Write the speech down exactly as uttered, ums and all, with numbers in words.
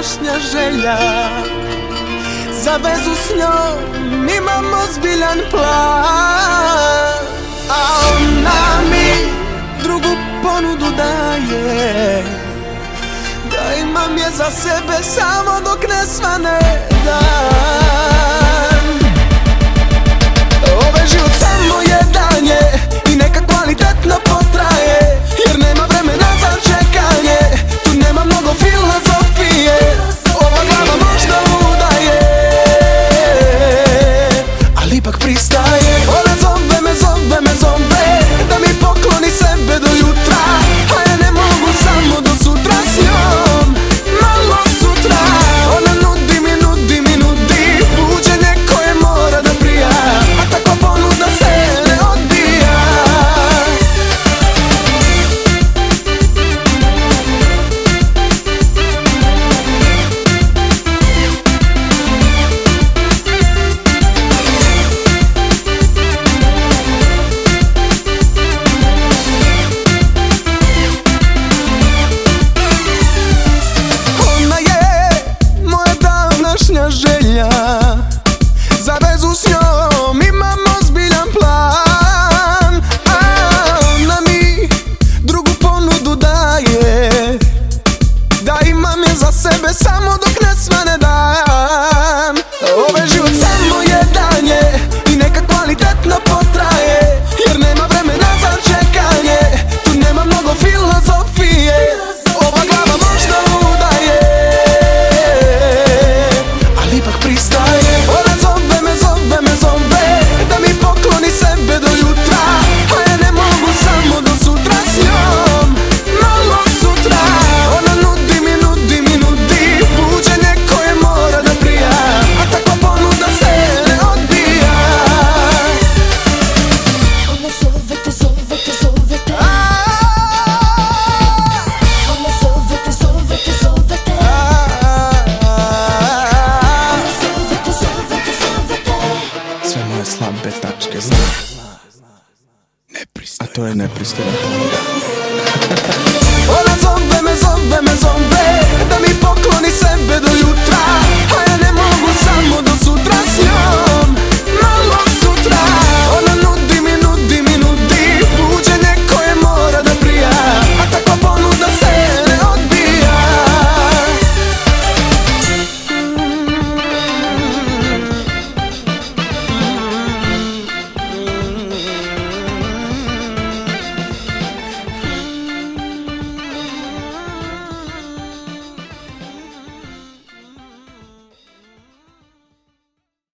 današnja želja. Za vezu s njom imam ozbiljan plan, a ona mi drugu ponudu daje, da imam je za sebe samo dok ne svane dan. Ovaj život samo jedan je i neka kvalitetno potraje, jer nema vremena za čekanje, tu nema mnogo filozofije. Ova glava možda luda je, ali ipak pristaje. Ona zove me, zove me, zove da mi pokloni sebe do jutra, a ja ne mogu samo do sutra s njom, malo sutra. Ona nudi mi, nudi mi, nudi buđenje koje mora da prija, a takva ponuda se ne odbija. Želja, za vezu s njom imam ozbiljan plan, a ona mi drugu ponudu daje, da imam je za sebe samo dok ne svane dan. Ovaj život samo jedan je i neka kvalitetno potraje, jer nema vremena za čekanje, tu nema mnogo filozofije. Ova glava možda luda je, ipak pristaje. Ona zove me, zove me, zove da mi pokloni sebe do jutra, a ja ne mogu samo do sutra s njom, malo sutra. Ona nudi mi, nudi mi, nudi buđenje koje mora da prija, a takva ponuda se ne odbija. Ona zove te, zove te, zove te. Ona zove te, zove te, zove te. Sve moje slabe tačke zna, a to je nepristojna ponuda.